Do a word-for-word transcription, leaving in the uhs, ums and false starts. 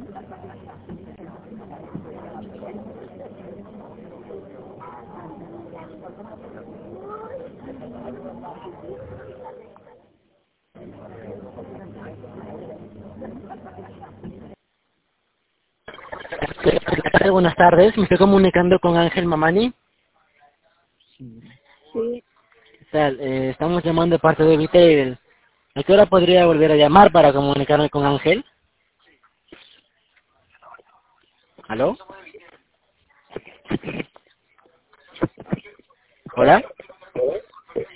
Buenas tardes, me estoy comunicando con Ángel Mamani. Sí, ¿Qué tal? Eh, estamos llamando de parte de Vitel. ¿A qué hora podría volver a llamar para comunicarme con Ángel? ¿Aló? ¿Hola?